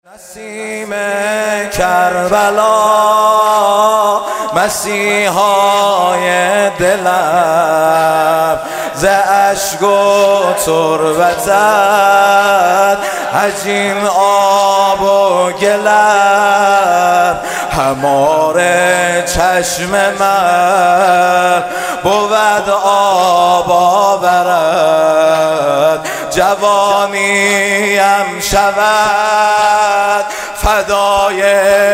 نسیم کربلا مسیحای دلم ز اشک و تربتت عجین آب و گلم همار چشم من بود آب آورد جوانیم شود فدای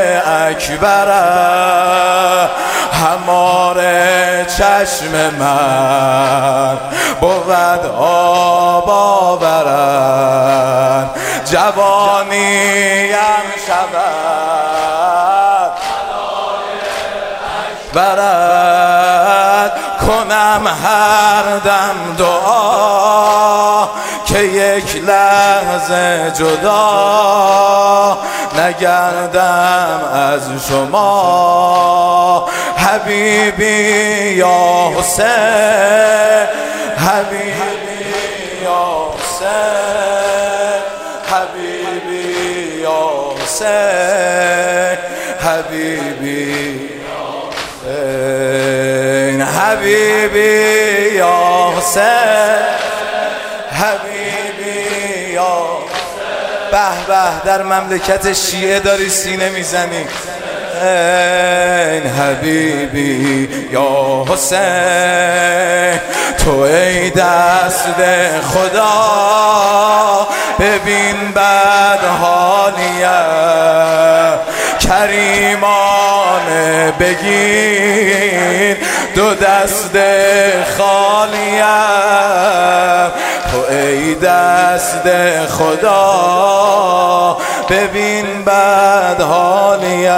اکبرم همار چشم من بود آب آورد جوانیم شود برد کنم هر دم دعا که یک لحظه جدا نگردم از شما حبیبی یا حسین حبیبی یا حسین حبیبی یا حسین حبیبی حبیبی یا حسین حبیبی یا به به در مملکت شیعه داری سینه میزنی حبیبی یا حسین تو ای دست خدا ببین بد حالیم کریمانه بگیر دو دست خالیم تو ای دست خدا ببین بد حالیم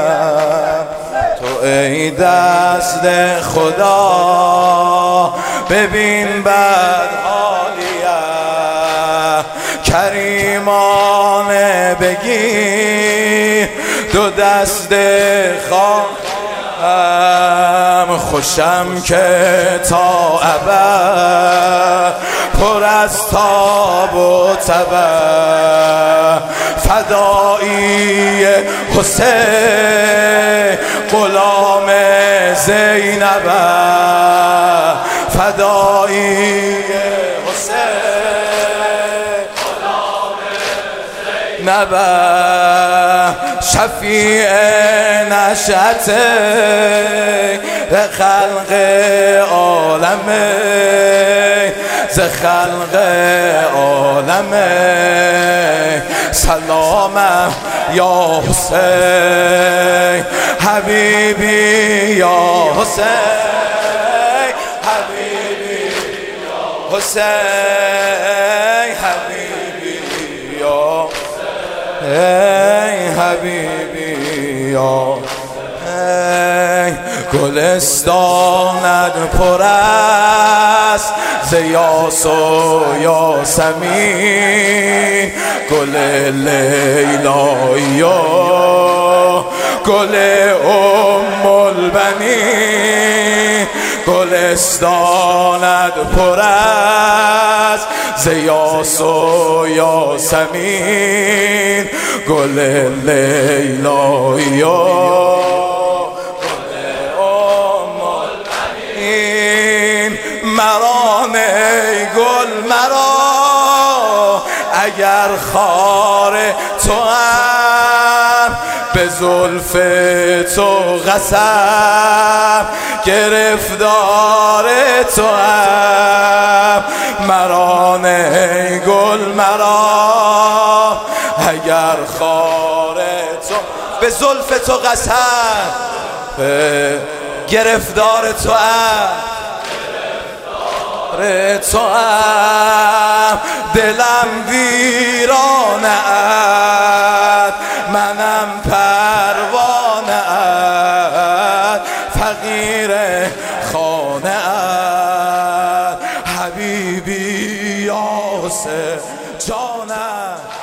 تو ای دست خدا ببین بد حالیم کریمانه بگیر دو دست خواهم خوشم که تا ابد پر از تاب و تب فدایی حسین غلام زینب فدایی نبا شفیع نشأت خلق عالم ز خلق عالم سلام یا حسین حبیبی یا حسین حبیبی یا حسین حبیبی یا ای حبیبی یا ای گلستانت پر است ز یاس و یاسمین گل لیلایی و گل ام البنین گلستانت پر است ز یاس و یاسمین گل لیلایی و گل ام البنین مرا ای گل مرا اگر خار تو هم به زلف تو قسم گرفتار تو هم مرا ای گل مرا اگر خار تو به زلف تو قسم گرفتار تو هم تو هم دلم ویرانه ات منم پروانه ات فقیر خانه ات حبیبی یا حسین جانم